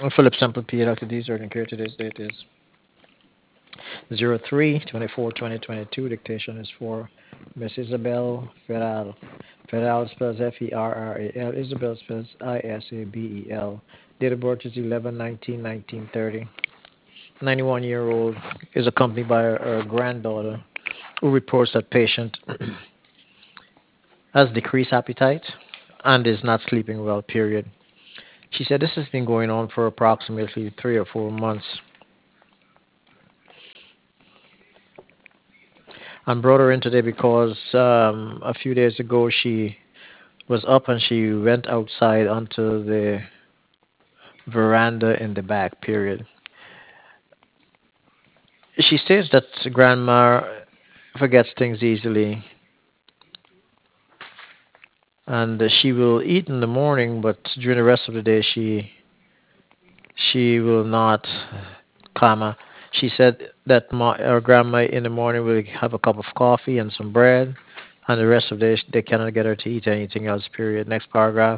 Philip Sample P. Dr. D's urgent care. Today's date is 03/24/2022. Dictation is for Miss Isabel Ferral. Ferral spells Ferral. Isabel spells Isabel. Date of birth is 11/19/1930. 91-year-old is accompanied by her granddaughter who reports that patient has decreased appetite and is not sleeping well, period. She said this has been going on for approximately 3 or 4 months. I brought her in today because a few days ago she was up and she went outside onto the veranda in the back, period. She states that grandma forgets things easily and she will eat in the morning, but during the rest of the day she will not, comma. She said that her grandma in the morning will have a cup of coffee and some bread, and the rest of the day they cannot get her to eat anything else. Period. Next paragraph.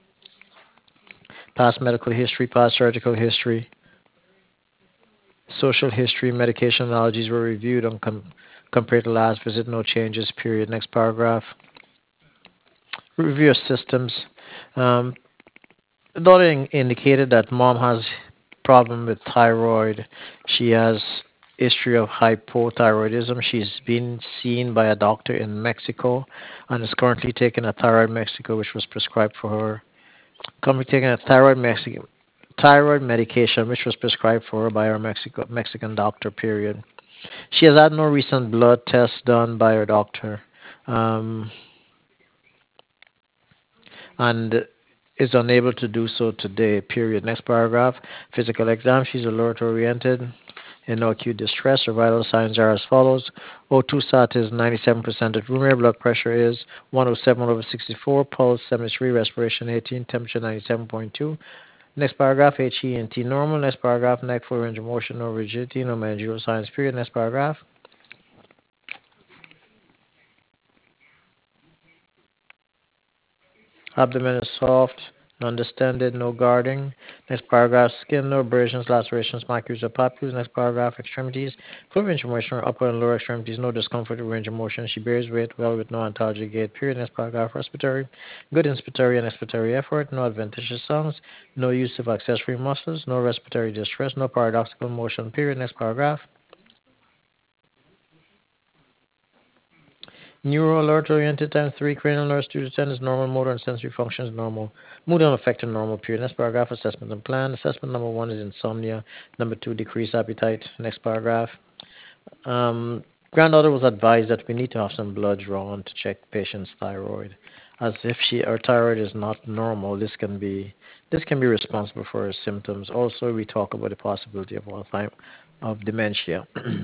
Past medical history, past surgical history, social history, medication allergies were reviewed and compared to last visit. No changes. Period. Next paragraph. Review of systems. Um, the daughter indicated that mom has problem with thyroid. She has history of hypothyroidism. She's been seen by a doctor in Mexico and is currently taking a thyroid Mexico, which was prescribed for her. Currently taking a thyroid medication, which was prescribed for her by her Mexican doctor. Period. She has had no recent blood tests done by her doctor, um, and is unable to do so today. Period. Next paragraph. Physical exam. She's alert oriented. In no acute distress. Her vital signs are as follows. O2 sat is 97% at room air. Blood pressure is 107/64. Pulse 73. Respiration 18. Temperature 97.2. Next paragraph. HENT normal. Next paragraph. Neck full range of motion. No rigidity. No managerial signs. Period. Next paragraph. Abdomen is soft, undistended, no guarding. Next paragraph, skin, no abrasions, lacerations, macules, or papules. Next paragraph, extremities, full range of motion, upper and lower extremities, no discomfort or range of motion. She bears weight well with no ontology gait. Period. Next paragraph, respiratory, good inspiratory and expiratory effort, no adventitious sounds, no use of accessory muscles, no respiratory distress, no paradoxical motion. Period. Next paragraph. Neuro alert oriented time 3, cranial nerves 2 to 10 is normal, motor and sensory functions normal, mood unaffected normal. Period. Next paragraph, assessment and plan. Assessment number 1 is insomnia, number 2 decreased appetite. Next paragraph. Um, Granddaughter was advised that we need to have some blood drawn to check patient's thyroid, as if her thyroid is not normal. This can be responsible for her symptoms. Also, we talk about the possibility of Alzheimer's, of dementia.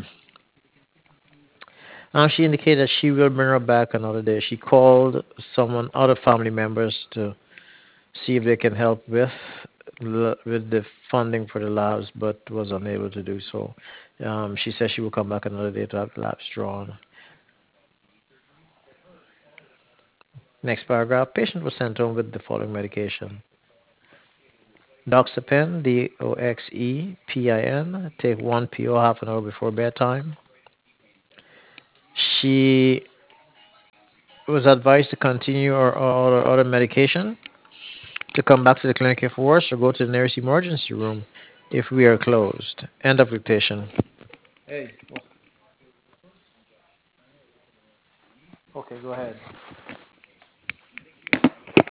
She indicated that she will bring her back another day. She called other family members to see if they can help with the funding for the labs, but was unable to do so. She said she will come back another day to have the labs drawn. Next paragraph. Patient was sent home with the following medication: Doxepin, Doxepin. Take 1 PO half an hour before bedtime. She was advised to continue or other medication, to come back to the clinic if worse, or go to the nearest emergency room if we are closed. End of quotation. Hey, okay, go ahead.